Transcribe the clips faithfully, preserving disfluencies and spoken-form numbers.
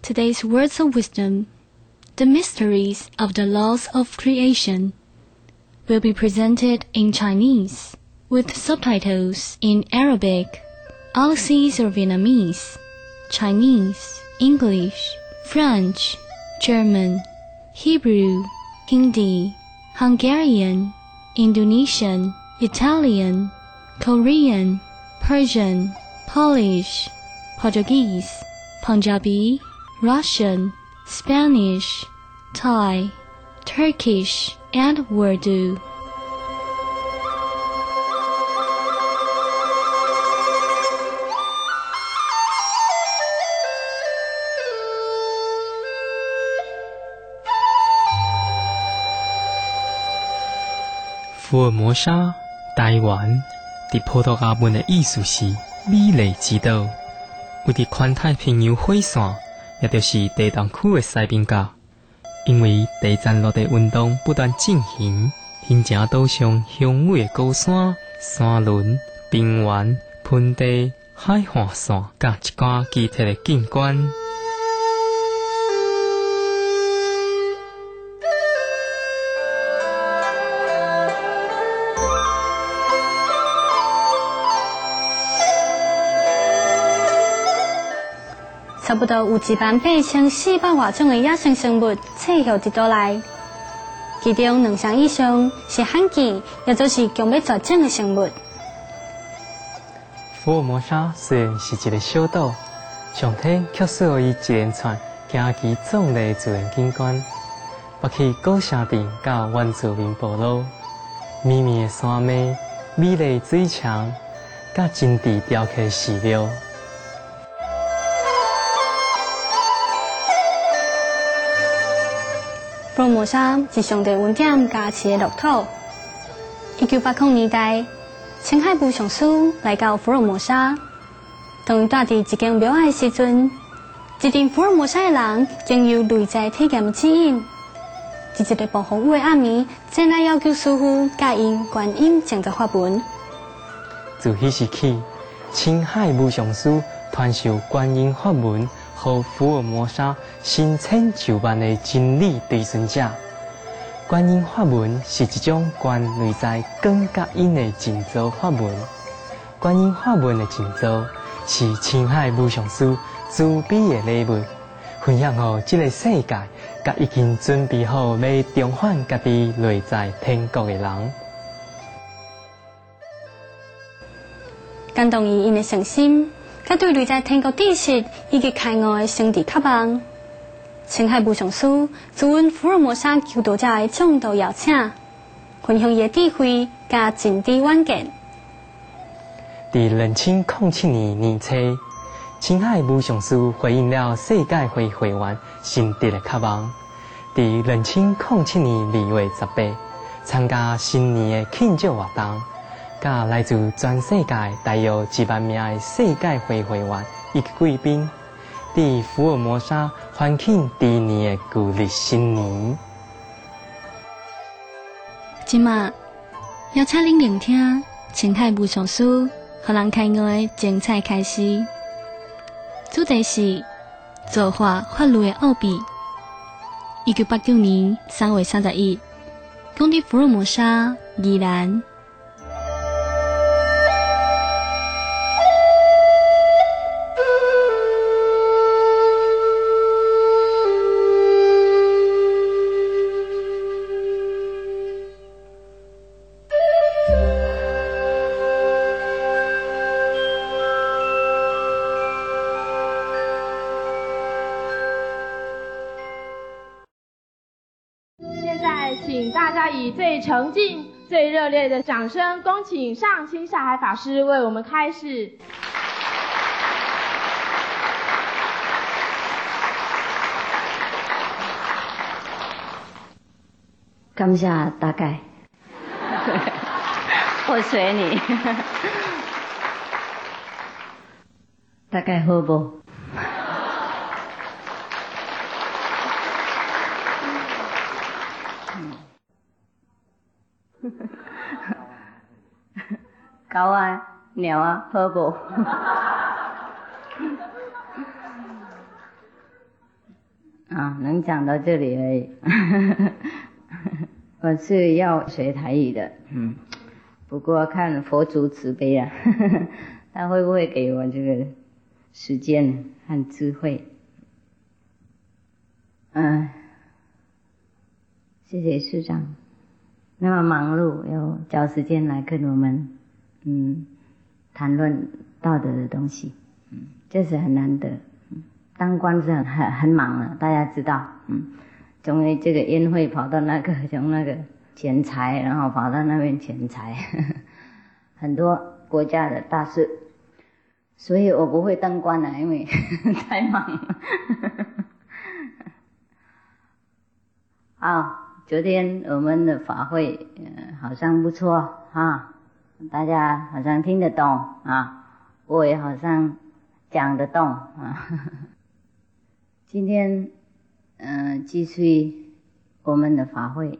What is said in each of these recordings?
Today's words of wisdom, the mysteries of the laws of creation, will be presented in Chinese with subtitles in Arabic, Auxis or Vietnamese, Chinese, English, French, German, Hebrew, Hindi, Hungarian, Indonesian, Italian, Korean, Persian, Polish, Portuguese, Punjabi, Russian, Spanish, Thai, Turkish, and Urdu. "福尔摩沙，台湾，伫葡萄牙文的意思是美丽之岛。为伫环太平洋火线，也就是地动区的西边角，因为地战落地运动不断进行，形成岛上雄伟的高山、山峦、平原、盆地、海岸线，甲一寡奇特的景观。 差不多有一万八千四百外种的野生生物栖息伫岛内，其中两成以上是罕见，也就是强要绝种的生物。 福尔摩沙虽然是一个小岛，上天却赐予伊一连串惊奇壮丽的自然景观，包括高山顶甲原住民部落、绵绵的山脉、美丽水墙，甲精致雕刻的寺庙。 福尔摩沙是上帝恩典加持的乐土。一九八零年代，青海部上书来到福尔摩沙，当伊住伫一间庙的时阵，一群福尔摩沙的人经由内在体验指引，伫一个暴风雨的暗暝，前来要求师傅教因观音静坐法门。 自迄时起，青海武上师传授观音法门。和福尔摩沙成千上万的真理追寻者，观音法门是一种观内在光甲阴的静坐法门。观音法门的静坐是青海武上师慈悲的礼物，分享给这个世界，甲已经准备好要重返家己内在天国的人。 感动伊因的诚心。甲对内在天国知识以及开悟的心地渴望，青海武上师自阮福尔摩沙求道者的众多邀请，分享伊的智慧甲真知远见。 伫二千零七年年初，青海武上师回应了世界会会员心地的渴望，伫二千零七年二月十八参加新年的庆祝活动。甲来自全世界大约一万名的世界会会员以及贵宾，伫福尔摩沙欢庆第二年的旧历新年。 今麦邀请您聆听青海武上师互人开悟的精彩开始，主题是造化法律的奥秘。一九八九年三月三十一，讲伫福尔摩沙宜兰。 请大家以最诚敬、最热烈的掌声，恭请上清下海法师为我们开示。 感谢大家，我随你，大概好不？狗啊，鸟啊，好不？ 啊，能讲到这里而已。我是要学台语的，嗯，不过看佛祖慈悲啊，他会不会给我这个时间和智慧？嗯，谢谢师长，那么忙碌，要找时间来跟我们，嗯，谈论道德的东西，嗯，这是很难得。当官是很很很忙的，大家知道，嗯，从这个宴会跑到那个，从那个钱财，然后跑到那边钱财，呵呵很多国家的大事，所以我不会当官了，因为呵呵太忙了。好，昨天我们的法会，呃，好像不错啊，大家好像听得懂啊，我也好像讲得动啊。呵呵今天，嗯、呃，继续我们的法会。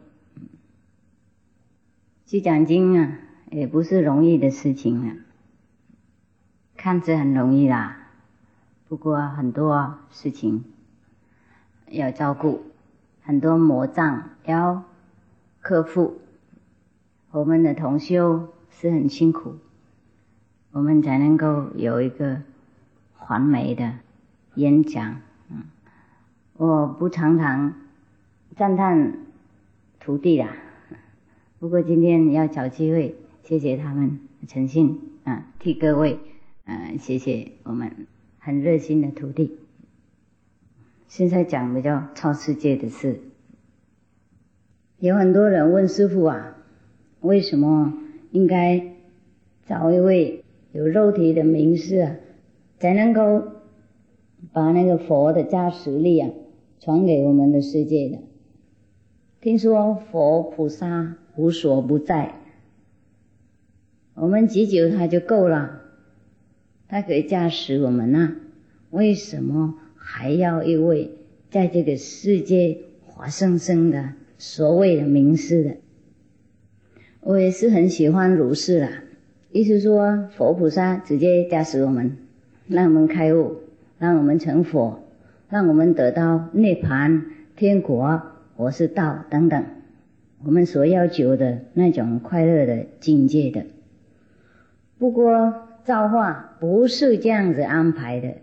去讲经啊，也不是容易的事情啊。看着很容易啦，不过很多事情要照顾，很多魔障要克服。我们的同修是很辛苦，我们才能够有一个完美的演讲。嗯，我不常常赞叹徒弟啦，不过今天要找机会，谢谢他们诚信啊，替各位呃谢谢我们很热心的徒弟。现在讲比较超世界的事，有很多人问师父啊，为什么应该找一位有肉体的名师啊，才能够把那个佛的加持力啊传给我们的世界的？听说佛菩萨无所不在，我们祈求他就够了，他可以加持我们啊，为什么还要一位在这个世界活生生的所谓的名师的？我也是很喜欢如是啦，意思说佛菩萨直接加持我们，让我们开悟，让我们成佛，让我们得到涅槃、天国、或是道等等我们所要求的那种快乐的境界的。不过造化不是这样子安排的。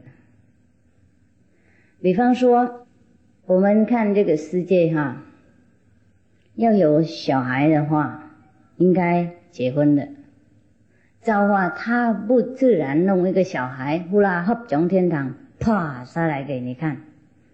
比方说我们看这个世界哈，要有小孩的话应该结婚的，造化他不自然弄一个小孩呼啦喝从天堂啪下来给你看，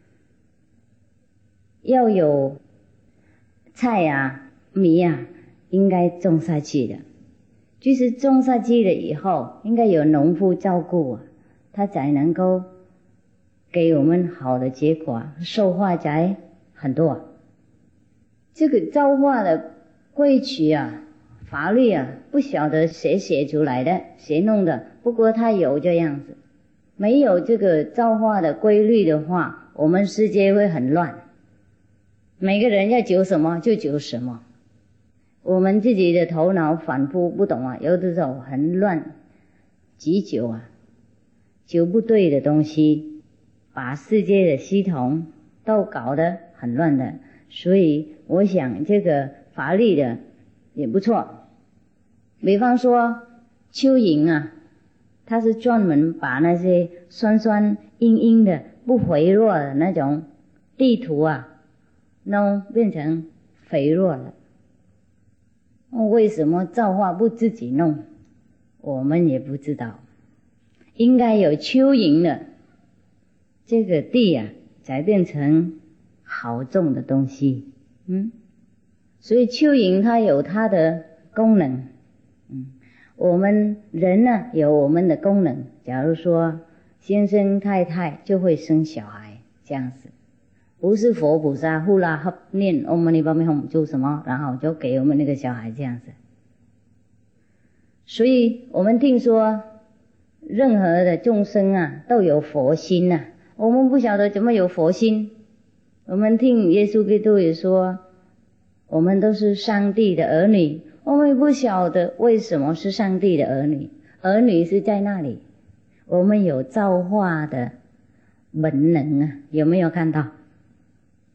要有菜啊米啊应该种下去的，就是种下去了以后应该有农夫照顾啊，他才能够给我们好的结果，收获才很多。这个造化的规矩啊法律啊不晓得谁写出来的，谁弄的，不过他有这样子。没有这个造化的规律的话，我们世界会很乱，每个人要求什么就求什么，我们自己的头脑反复不懂啊，有的时候很乱，急求啊，求不对的东西，把世界的系统都搞得很乱的。所以我想这个法律的也不错。比方说蚯蚓啊，它是专门把那些酸酸硬硬的不肥弱的那种地土啊弄变成肥弱了。为什么造化不自己弄？我们也不知道。应该有蚯蚓的这个地啊才变成好种的东西。嗯，所以蚯蚓它有它的功能。嗯，我们人呢有我们的功能，假如说先生太太就会生小孩这样子，不是佛菩萨呼啦喝念唵嘛呢叭咪吽就什么，然后就给我们那个小孩这样子。所以我们听说任何的众生啊都有佛心啊，我们不晓得怎么有佛心。我们听耶稣基督也说我们都是上帝的儿女，我们不晓得为什么是上帝的儿女，儿女是在那里，我们有造化的本能啊，有没有看到？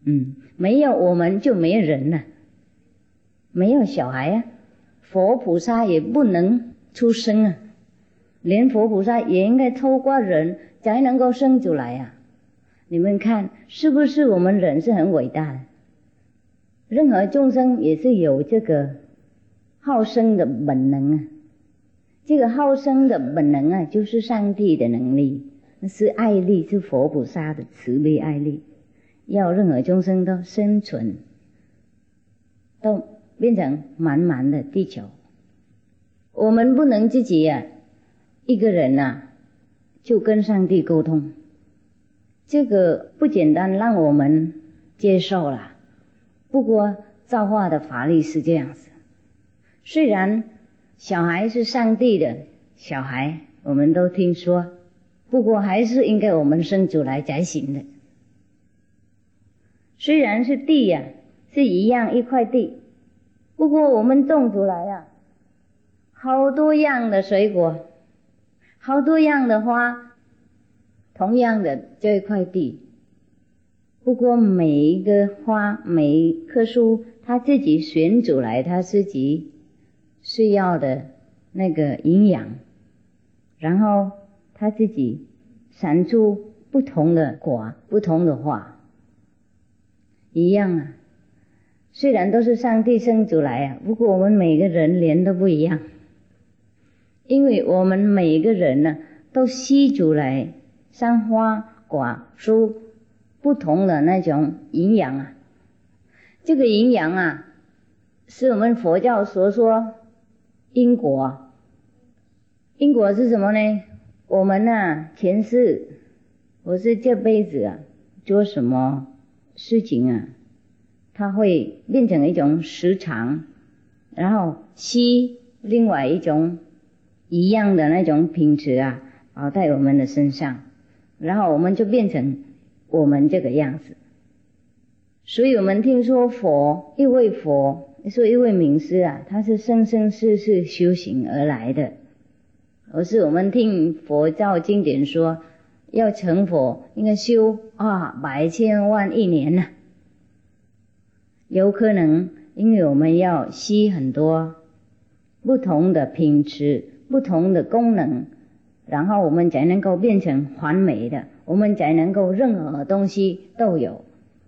嗯，没有我们就没有人了，没有小孩啊，佛菩萨也不能出生啊，连佛菩萨也应该透过人才能够生出来啊。你们看是不是我们人是很伟大的？任何众生也是有这个好生的本能啊，这个好生的本能啊，就是上帝的能力，是爱力，是佛菩萨的慈悲爱力，要任何众生都生存，都变成满满的地球。我们不能自己啊一个人啊就跟上帝沟通，这个不简单让我们接受了。不过造化的法力是这样子，虽然小孩是上帝的小孩，我们都听说，不过还是应该我们生出来才行的。虽然是地呀、啊，是一样一块地，不过我们种出来啊，好多样的水果，好多样的花，同样的这一块地，不过每一个花每一棵树它自己选出来它自己需要的那个营养，然后它自己产出不同的果不同的花，一样啊。虽然都是上帝生出来啊，不过我们每个人连都不一样，因为我们每个人呢、啊、都吸出来像花果树不同的那种营养啊。这个营养啊是我们佛教所说因果。因果是什么呢？我们啊前世我是这辈子啊做什么事情啊，它会变成一种时常，然后吸另外一种一样的那种品质啊跑在我们的身上，然后我们就变成我们这个样子。所以我们听说佛一位佛说一位名师啊，他是生生世世修行而来的，而是我们听佛教经典说要成佛应该修啊百千万亿年呢、啊。有可能因为我们要吸很多不同的品质不同的功能，然后我们才能够变成完美的，我们才能够任何东西都有，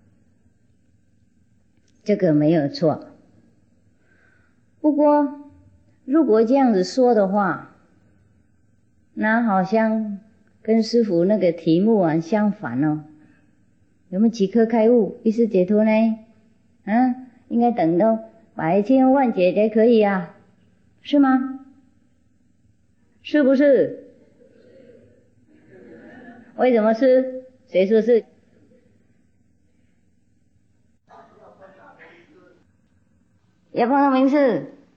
这个没有错。不过如果这样子说的话，那好像跟师父那个题目啊相反哦。有没有即刻开悟意识解脱呢？啊，应该等到百千万劫才可以啊，是吗？是不是？为什么是？谁说是？要碰到名师，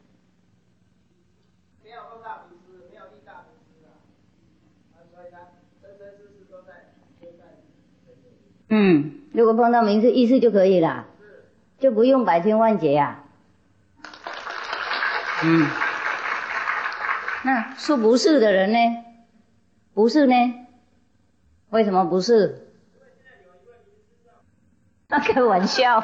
没有碰到名师，没有遇到名师啊，所以呢，生生世世都在都在。 嗯，如果碰到名师意识就可以了，就不用百千万劫啊。嗯，那说不是的人呢？不是呢？为什么不是？那开玩笑。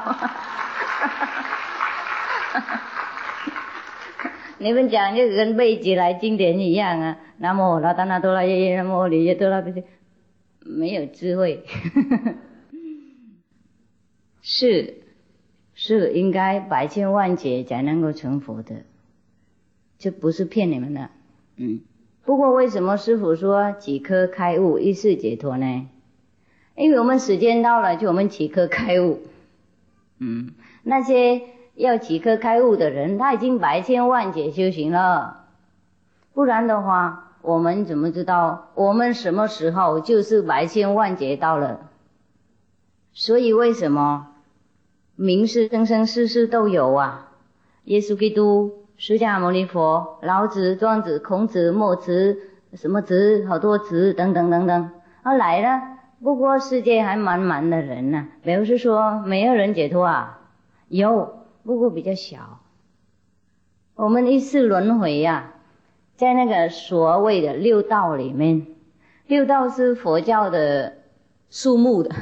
你们讲就跟背起来经典一样啊，南无拉达那多拉耶耶，南无里耶多拉比西，没有智慧。是是应该百千万劫才能够成佛的，这不是骗你们的。嗯，不过为什么师父说即刻开悟意识解脱呢？因为我们时间到了，就我们即刻开悟。嗯，那些要即刻开悟的人，他已经百千万劫修行了，不然的话我们怎么知道我们什么时候就是百千万劫到了？所以为什么名师生生世世都有啊？耶稣基督、释迦牟尼佛、老子、庄子、孔子、墨子，什么子，好多子等等等等啊来了。不过世界还满满的人呢、啊，表示说没有人解脱啊，有，不过比较小。我们一世轮回呀、啊，在那个所谓的六道里面，六道是佛教的数目的，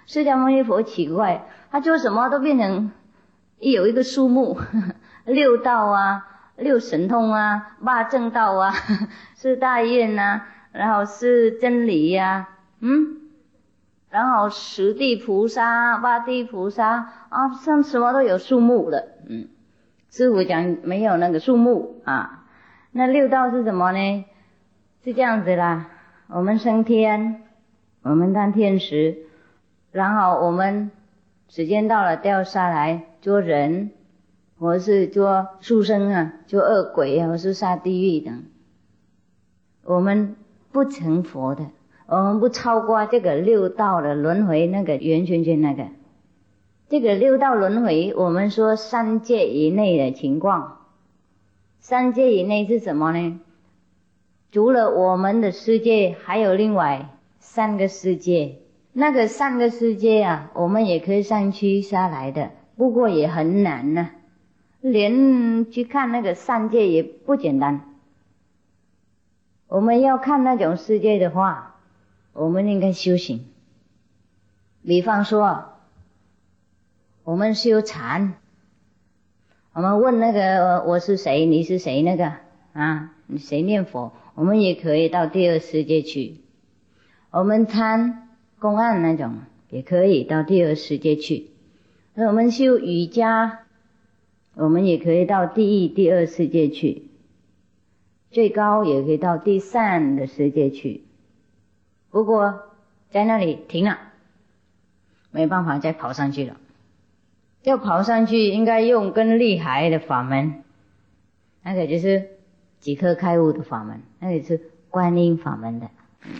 释迦牟尼佛奇怪，他做什么都变成有一个数目，六道啊，六神通啊，八正道啊，四大愿啊，然后是真理呀、啊，嗯，然后十地菩萨、八地菩萨啊，像什么都有数目的，嗯，师父讲没有那个数目啊。那六道是什么呢？是这样子啦，我们升天，我们当天使，然后我们时间到了掉下来做人，或是做畜生啊，做恶鬼啊，或是下地狱等。我们不成佛的，我们不超过这个六道的轮回那个圆圈圈那个。这个六道轮回，我们说三界以内的情况。三界以内是什么呢？除了我们的世界，还有另外三个世界。那个三个世界啊，我们也可以上去下来的，不过也很难呢、啊。连去看那个三界也不简单。我们要看那种世界的话，我们应该修行。比方说，我们修禅，我们问那个我是谁，你是谁那个啊，你谁念佛，我们也可以到第二世界去。我们参公案那种也可以到第二世界去。那我们修瑜伽，我们也可以到第一、第二世界去，最高也可以到第三的世界去。不过在那里停了，没办法再跑上去了。要跑上去应该用更厉害的法门，那个就是即刻开悟的法门，那个是观音法门的。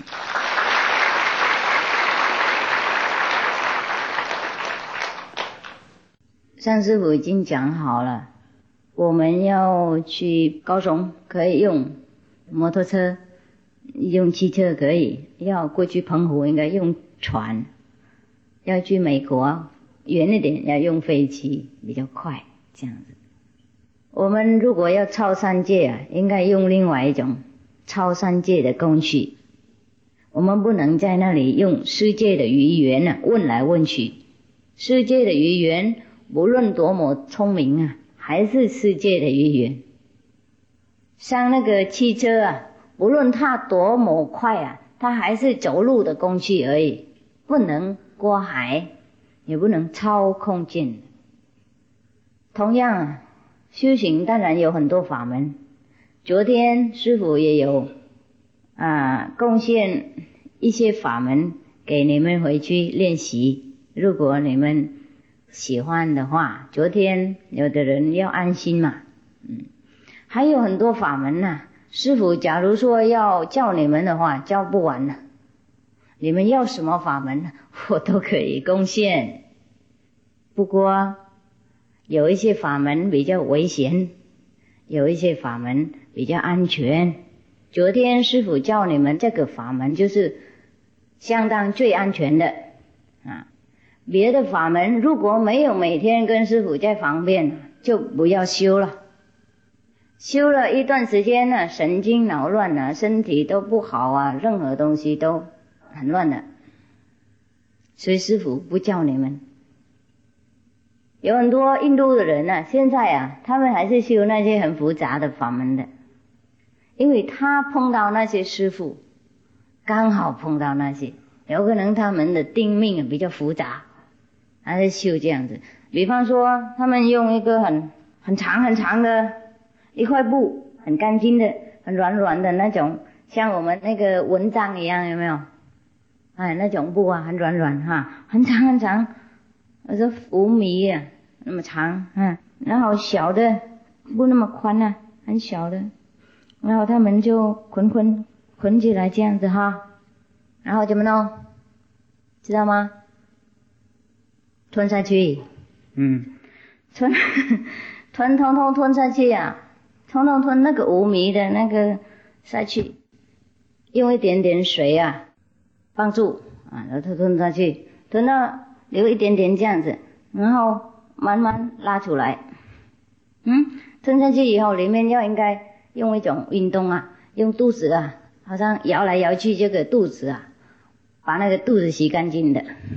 上师父已经讲好了，我们要去高雄可以用摩托车，用汽车可以，要过去澎湖应该用船，要去美国远一点要用飞机比较快，这样子。我们如果要超三界啊，应该用另外一种超三界的工具。我们不能在那里用世界的语言啊问来问去，世界的语言不论多么聪明啊，还是世界的语言。像那个汽车啊，不论它多么快啊，它还是走路的工具而已，不能过海，也不能操控剑。同样啊，修行当然有很多法门。昨天师父也有啊贡献一些法门给你们回去练习，如果你们喜欢的话，昨天有的人要安心嘛，嗯，还有很多法门呐、啊。师父假如说要教你们的话，教不完了。你们要什么法门，我都可以贡献。不过有一些法门比较危险，有一些法门比较安全。昨天师父教你们这个法门就是相当最安全的啊。别的法门如果没有每天跟师父在旁边，就不要修了。修了一段时间呢，神经扰乱啊，身体都不好啊，任何东西都很乱的。所以师父不教你们。有很多印度的人啊，现在啊，他们还是修那些很复杂的法门的，因为他碰到那些师父，刚好碰到那些，有可能他们的定命比较复杂，还是修这样子。比方说，他们用一个很很长很长的一块布，很干净的、很软软的那种，像我们那个蚊帐一样，有没有？哎，那种布啊，很软软哈，很长很长，我说五米啊，那么长，嗯，然后小的不那么宽啊，很小的，然后他们就捆捆捆起来这样子哈，然后怎么弄？知道吗？吞下去，嗯，吞吞通通吞下去啊，通通吞那个五米的那个下去，用一点点水啊帮助啊，然后吞下去，吞到留一点点这样子，然后慢慢拉出来，嗯，吞下去以后，里面要应该用一种运动啊，用肚子啊，好像摇来摇去这个肚子啊，把那个肚子洗干净的，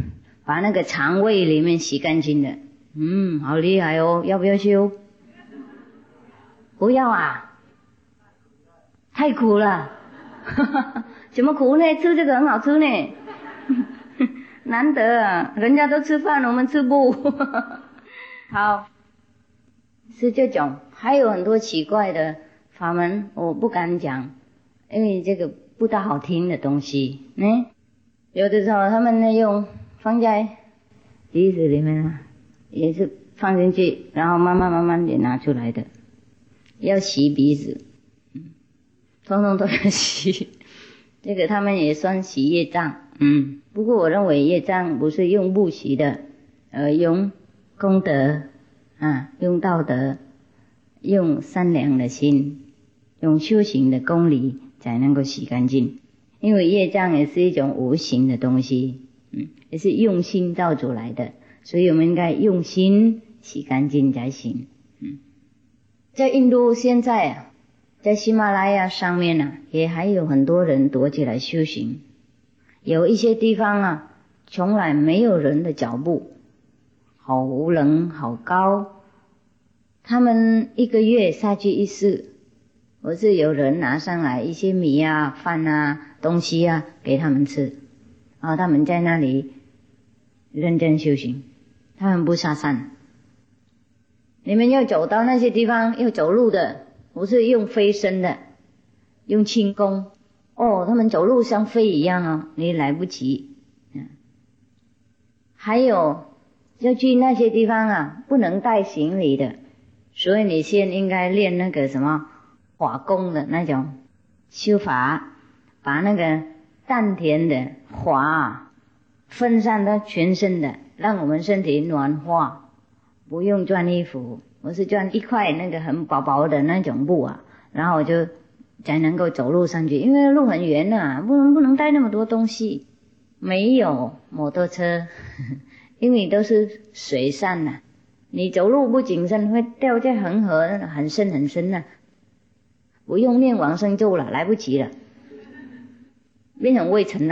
把那个肠胃里面洗干净的。嗯，好厉害哦，要不要修？不要啊，太苦了。怎么苦呢？吃这个很好吃呢。难得啊，人家都吃饭，我们吃不。好，是这种，还有很多奇怪的法门，我不敢讲，因为这个不大好听的东西。嗯，有的时候他们呢用放在鼻子里面啊，也是放进去，然后慢慢慢慢地拿出来的，要洗鼻子，嗯，通通都要洗。这个他们也算洗业障，嗯，不过我认为业障不是用不洗的，而用功德啊，用道德，用善良的心，用修行的功力才能够洗干净。因为业障也是一种无形的东西，嗯，也是用心造出来的，所以我们应该用心洗干净才行。嗯，在印度现在啊，在喜马拉雅上面啊，也还有很多人躲起来修行。有一些地方啊，从来没有人的脚步，好冷好高，他们一个月下去一次，或是有人拿上来一些米啊饭啊东西啊给他们吃，然后他们在那里认真修行，他们不下山。你们要走到那些地方要走路的，不是用飞身的，用轻功哦，他们走路像飞一样哦，你来不及。嗯，还有要去那些地方啊，不能带行李的，所以你先应该练那个什么法功的那种修法，把那个丹田的法分散到全身的，让我们身体暖化，不用穿衣服，我是穿一块那个很薄薄的那种布啊，然后我就才能够走路上去，因为路很远啊，不能不能带那么多东西，没有摩托车，因为都是水上啊，你走路不谨慎会掉在恒河很深很深啊，不用念往生咒了，来不及了，变成未成了。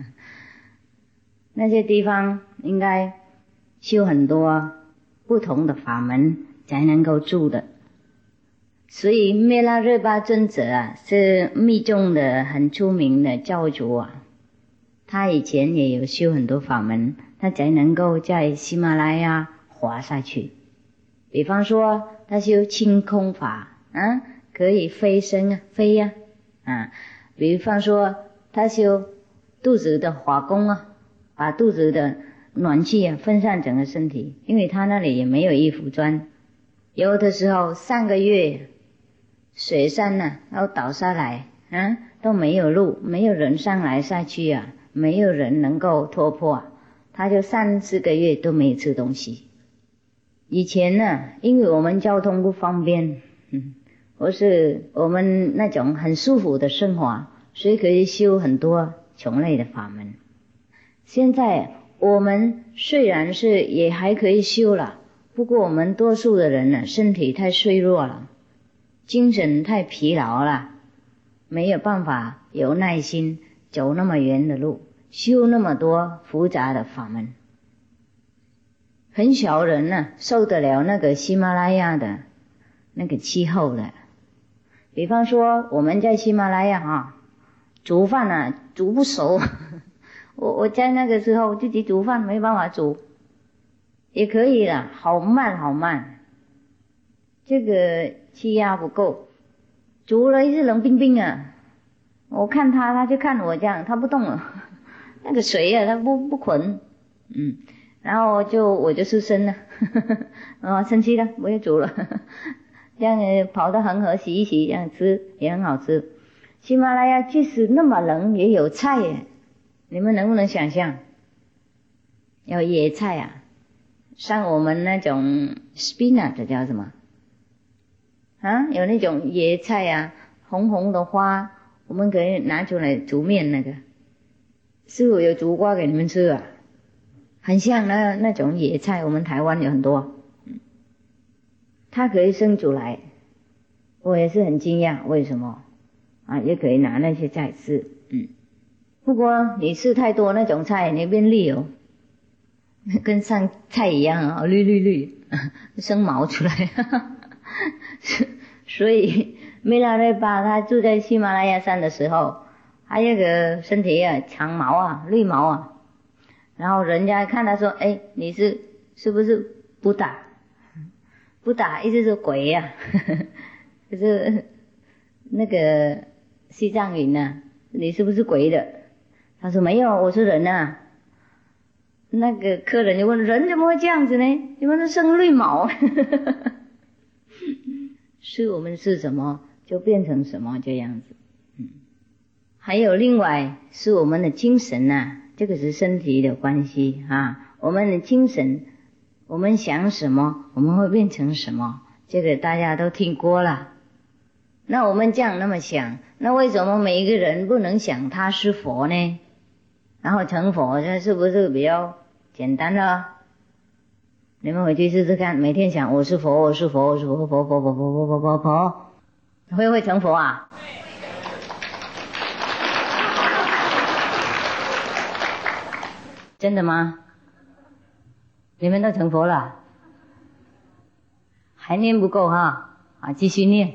那些地方应该修很多不同的法门才能够住的。所以灭拉热巴尊者啊，是密宗的很出名的教主啊，他以前也有修很多法门，他才能够在喜马拉雅滑下去。比方说他修清空法啊，可以飞升啊飞呀 啊, 啊比方说他修肚子的法功啊，把肚子的暖气啊分散整个身体，因为他那里也没有衣服穿，有的时候三个月水山呢、啊、要倒下来啊，都没有路，没有人上来下去啊，没有人能够突破，他就三四个月都没有吃东西。以前呢、啊，因为我们交通不方便，嗯，或是我们那种很舒服的生活，所以可以修很多种类的法门。现在我们虽然是也还可以修了，不过我们多数的人呢，身体太脆弱了，精神太疲劳了，没有办法有耐心走那么远的路，修那么多复杂的法门。很少人呢、啊、受得了那个喜马拉雅的那个气候的。比方说我们在喜马拉雅啊，煮饭啊煮不熟，我我在那个时候自己煮饭没办法煮，也可以了，好慢好慢，这个气压不够，煮了一直冷冰冰啊，我看他他就看我这样，他不动了，那个水啊他不不滚，嗯，然后就我就出声了，哦生气了，我也煮了，这样跑到恒河洗一洗，这样吃也很好吃。喜马拉雅即使那么冷也有菜耶，你们能不能想象？有野菜啊，像我们那种 spinach 叫什么啊？有那种野菜啊，红红的花，我们可以拿出来煮面那个。师父有煮过给你们吃啊，很像那那种野菜，我们台湾有很多，它可以生出来，我也是很惊讶，为什么啊？也可以拿那些菜吃，嗯。不过你吃太多那种菜，你变腻哦。 跟上菜一样啊，绿绿绿，生毛出来。所以弥勒日巴他住在喜马拉雅山的时候，他那个身体啊长毛啊，绿毛啊，然后人家看他说，哎，你是是不是不打？不打意思是鬼呀、啊，就是那个西藏云呐、啊，你是不是鬼的？他说没有，我是人啊。那个客人就问，人怎么会这样子呢？你们都生绿毛。是我们是什么就变成什么这样子。嗯，还有另外是我们的精神呐、啊，这个是身体的关系啊。我们的精神，我们想什么，我们会变成什么，这个大家都听过了。那我们这样那么想，那为什么每一个人不能想他是佛呢？然后成佛，这是不是比较简单了？你们回去试试看，每天想我是佛，我是佛，我是佛，佛佛佛佛佛佛佛佛，会不会成佛啊？真的吗？你们都成佛了？还念不够哈，啊，继续念。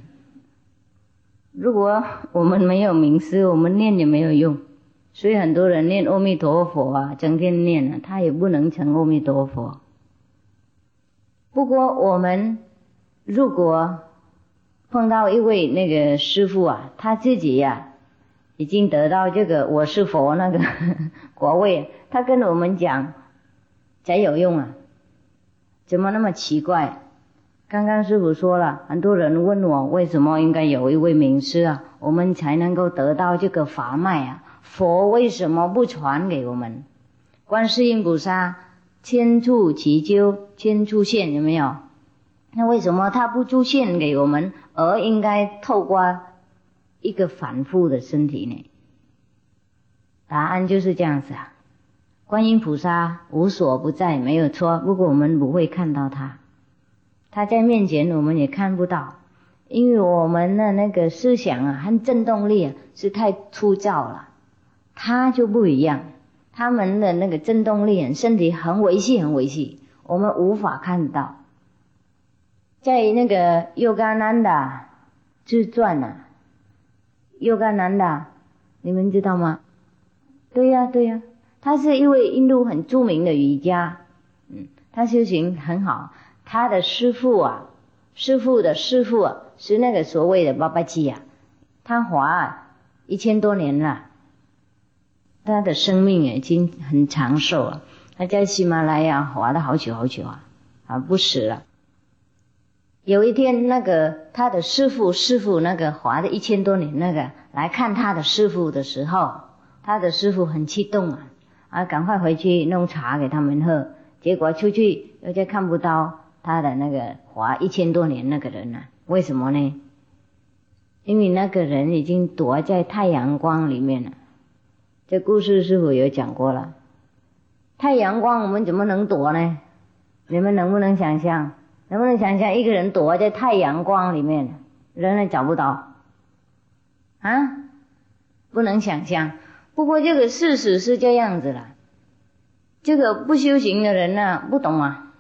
如果我们没有名师，我们念也没有用。所以很多人念阿弥陀佛啊，整天念啊，他也不能成阿弥陀佛。不过我们如果碰到一位那个师父啊，他自己呀、啊、已经得到这个我是佛那个果位，他跟我们讲才有用啊，怎么那么奇怪？刚刚师父说了，很多人问我为什么应该有一位名师啊，我们才能够得到这个法脉啊，佛为什么不传给我们？观世音菩萨千处祈求千处现，有没有？那为什么他不出现给我们，而应该透过一个反复的身体呢？答案就是这样子啊。观音菩萨无所不在，没有错，不过我们不会看到他，他在面前我们也看不到，因为我们的那个思想啊和振动力啊是太粗糙了，他就不一样，他们的那个振动力身体很维系很维系，我们无法看到。在那个尤伽南达自传啊，尤伽南达你们知道吗？对呀、啊、对呀、啊，他是一位印度很著名的瑜伽，嗯，他修行很好，他的师父啊，师父的师父啊是那个所谓的巴巴基啊，他活一千多年了，他的生命已经很长寿了，他在喜马拉雅活了好久好久啊，啊不死了。有一天，那个他的师父师父那个活了一千多年那个来看他的师父的时候，他的师父很激动啊，啊赶快回去弄茶给他们喝，结果出去又再看不到他的那个活一千多年那个人啊，为什么呢？因为那个人已经躲在太阳光里面了。这故事师父有讲过了，太阳光我们怎么能躲呢？你们能不能想象？能不能想象一个人躲在太阳光里面，人也找不到啊？不能想象。不过这个事实是这样子了，这个不修行的人呢、啊、不懂啊。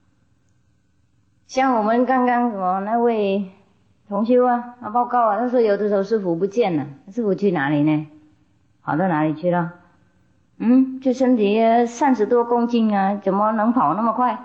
像我们刚刚什么那位同修啊，他报告啊，他说有的时候师父不见了，师父去哪里呢？跑到哪里去了？嗯，这身体三十多公斤啊，怎么能跑那么快？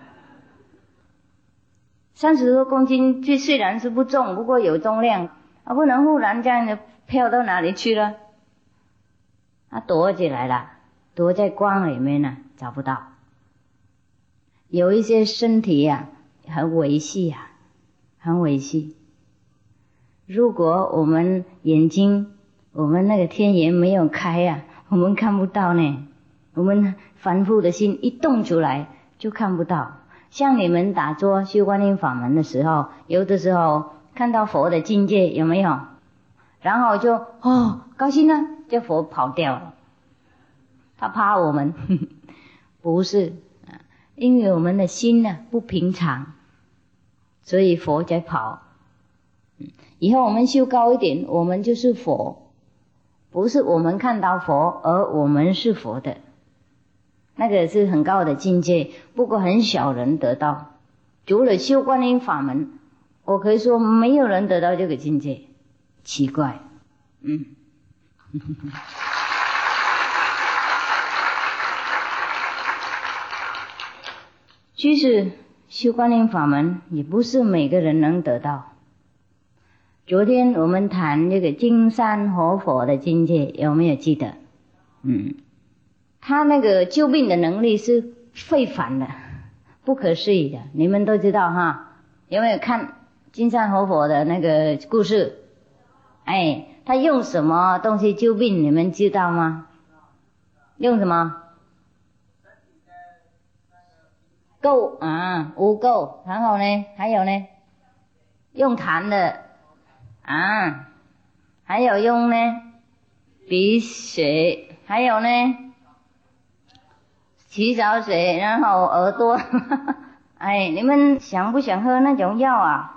三十多公斤，这虽然是不重，不过有重量，啊，不能忽然这样的飘到哪里去了？他躲起来了，躲在光里面呢，找不到。有一些身体呀、啊，很维系啊，很维系。如果我们眼睛，我们那个天眼没有开呀、啊，我们看不到呢。我们反复的心一动出来，就看不到。像你们打坐修观音法门的时候，有的时候看到佛的境界有没有？然后就哦高兴了，这佛跑掉了，他怕我们，呵呵不是，因为我们的心呢不平常，所以佛在跑。以后我们修高一点，我们就是佛，不是我们看到佛，而我们是佛的。 那个是很高的境界，不过很少人得到。除了修观音法门，我可以说没有人得到这个境界，奇怪，嗯。其实修观音法门也不是每个人能得到。昨天我们谈这个金山活佛的境界，有没有记得？嗯，他那个救病的能力是非凡的，不可思议的，你们都知道哈。有没有看金山活佛的那个故事？哎，他用什么东西救病，你们知道吗？用什么？垢啊，污垢，然后呢，还有呢，用痰的啊，还有用呢鼻水，还有呢洗澡水，然后耳朵，哎，你们想不想喝那种药啊？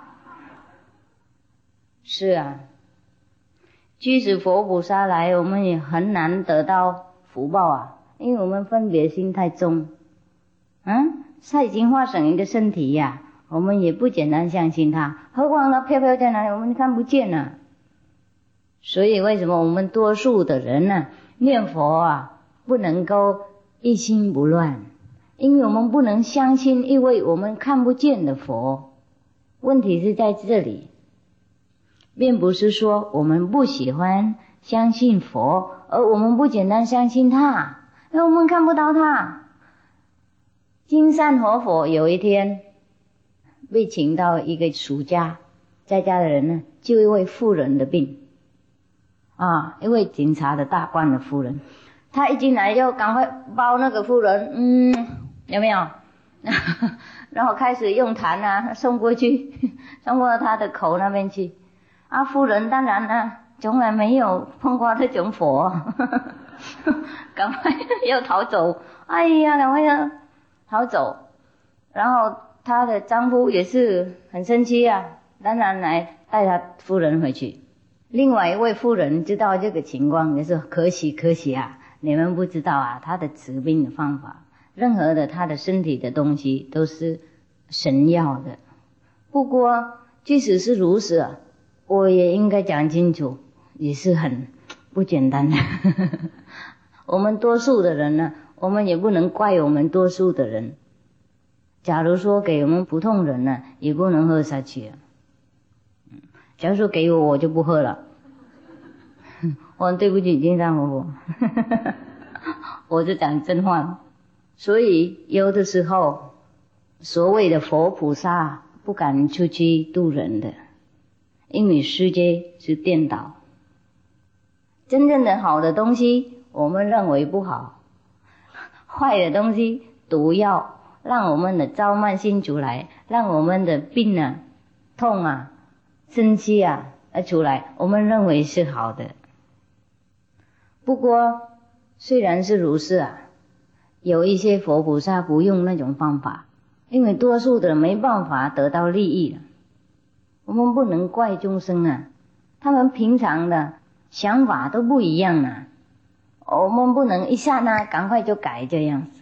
是啊，即使佛菩萨来，我们也很难得到福报啊，因为我们分别心太重，嗯。他已经化成一个身体呀、啊，我们也不简单相信他，何况他飘飘在哪里，我们看不见啊。所以为什么我们多数的人呢、啊，念佛啊，不能够一心不乱？因为我们不能相信一位我们看不见的佛。问题是在这里，并不是说我们不喜欢相信佛，而我们不简单相信他，因为我们看不到他。金山活佛有一天被请到一个俗家，在家的人呢救一位妇人的病啊，一位警察的大官的夫人，他一进来就赶快抱那个妇人，嗯，有没有？然后开始用痰啊送过去，送过他的口那边去。啊，妇人当然呢从来没有碰过这种佛，赶快要逃走，哎呀，赶快要逃走，然后她的丈夫也是很生气啊，当然来带她夫人回去。另外一位妇人知道这个情况，也是可喜可喜啊，你们不知道啊，她的治病的方法，任何的她的身体的东西都是神药的。不过即使是如此啊，我也应该讲清楚，也是很不简单的。我们多数的人呢，我们也不能怪我们多数的人。假如说给我们普通人呢，也不能喝下去。假如说给我，我就不喝了。我对不起金山活佛，我就讲真话。所以有的时候，所谓的佛菩萨不敢出去度人的，因为世界是颠倒。真正的好的东西，我们认为不好。坏的东西，毒药，让我们的躁慢心出来，让我们的病啊、痛啊、生气啊而出来，我们认为是好的。不过虽然是如此啊，有一些佛菩萨不用那种方法，因为多数的人没办法得到利益了。我们不能怪众生啊，他们平常的想法都不一样啊。我们不能一刹那赶快就改这样子。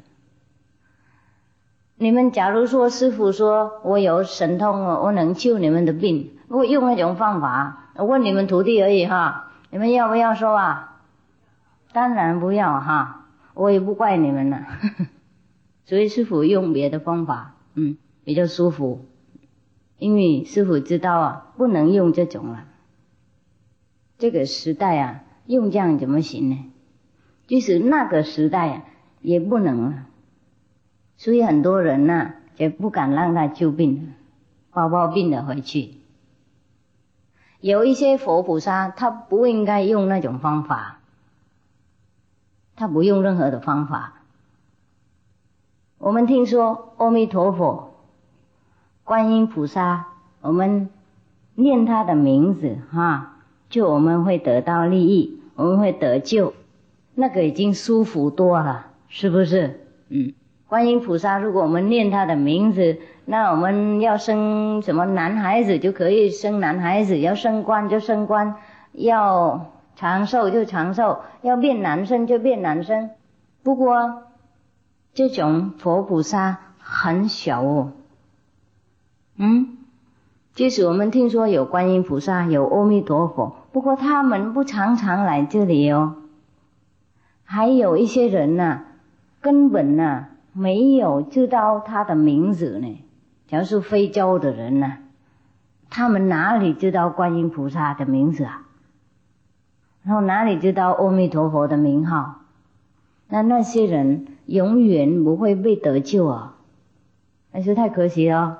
你们假如说师父说我有神通，我能救你们的病，我用那种方法，我问你们徒弟而已哈，你们要不要说啊？当然不要哈，我也不怪你们了。所以师父用别的方法，嗯，比较舒服，因为师父知道啊，不能用这种了。这个时代啊，用这样怎么行呢？即使那个时代啊，也不能了。所以很多人呐、啊，就不敢让他救病，抱抱病的回去。有一些佛菩萨，他不应该用那种方法，他不用任何的方法。我们听说阿弥陀佛、观音菩萨，我们念他的名字哈，就我们会得到利益，我们会得救。那个已经舒服多了，是不是？嗯，观音菩萨，如果我们念他的名字，那我们要生什么男孩子就可以生男孩子，要升官就升官，要长寿就长寿，要变男生就变男生。不过这种佛菩萨很小哦。嗯，即使我们听说有观音菩萨，有阿弥陀佛，不过他们不常常来这里哦。还有一些人啊，根本啊没有知道他的名字呢。假如是非洲的人啊，他们哪里知道观音菩萨的名字啊？然后哪里知道阿弥陀佛的名号？那那些人永远不会被得救啊，还是太可惜了。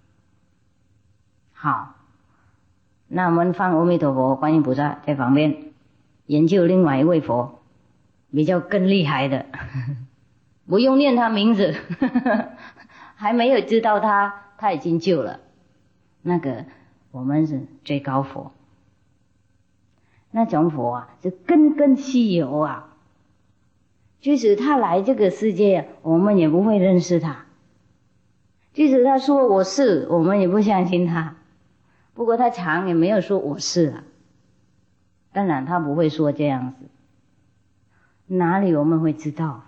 好，那我们放阿弥陀佛、观音菩萨在旁边，研究另外一位佛，比较更厉害的，不用念他名字，还没有知道他，他已经救了。那个我们是最高佛，那种佛啊是更更稀有啊。即使他来这个世界，我们也不会认识他。即使他说我是，我们也不相信他。不过他常也没有说我是啊，当然他不会说这样子，哪里我们会知道？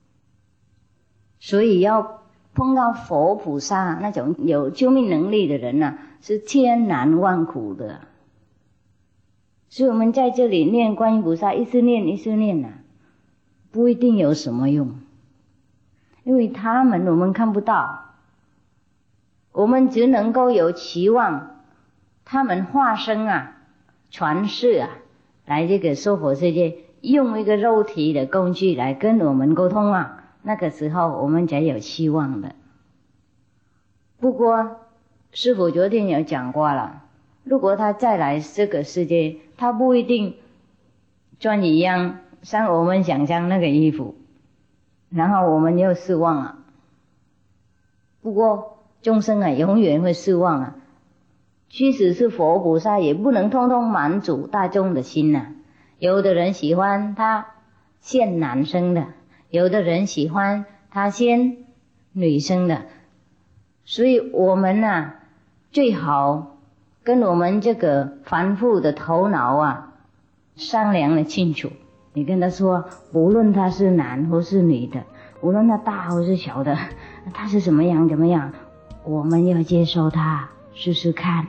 所以要碰到佛菩萨那种有救命能力的人啊，是千难万苦的。所以我们在这里念观音菩萨，一直念一直念啊，不一定有什么用，因为他们我们看不到，我们只能够有期望他们化身啊、传世啊，来这个娑婆世界，用一个肉体的工具来跟我们沟通啊，那个时候我们才有希望的。不过师父昨天有讲过了，如果他再来这个世界，他不一定穿一样像我们想象那个衣服，然后我们又失望了。不过众生啊永远会失望啊，即使是佛菩萨也不能通通满足大众的心啊。有的人喜欢他现男生的，有的人喜欢他现女生的，所以我们啊最好跟我们这个凡夫的头脑啊商量得清楚。你跟他说，无论他是男或是女的，无论他大或是小的，他是怎么样怎么样，我们要接受他，试试看。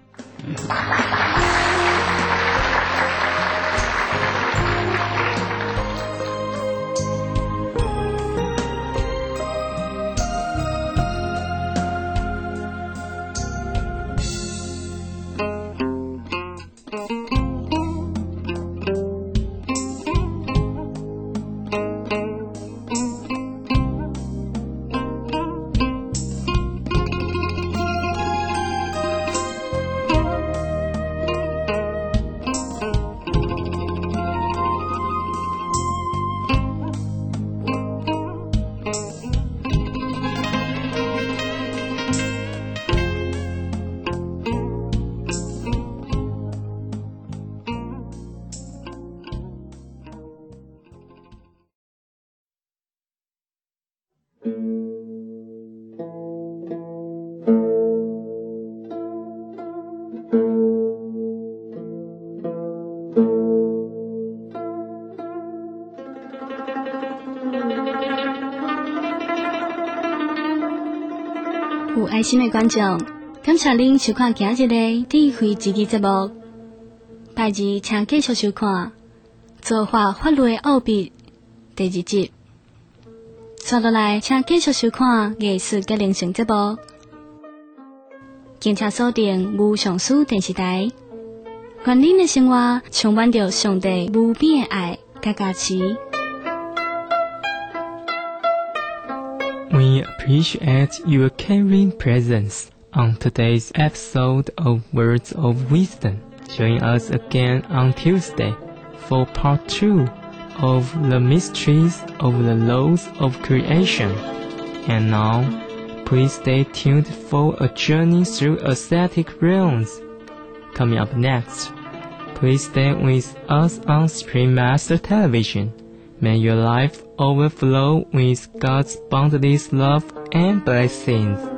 有爱心的观众，感谢您收看今日的智慧之基节目。拜二请继续收看《造化法律的奥秘》第二集。接落来，请继续收看艺术甲灵性节目。敬请锁定无上师电视台，愿您的生活充满着上帝无边的爱甲加持。 We appreciate your caring presence on today's episode of Words of Wisdom. Join us again on Tuesday for part two of the mysteries of the laws of creation. And now, please stay tuned for a journey through ascetic realms. Coming up next, please stay with us on Supreme Master Television. May your life overflow with God's boundless love and blessings.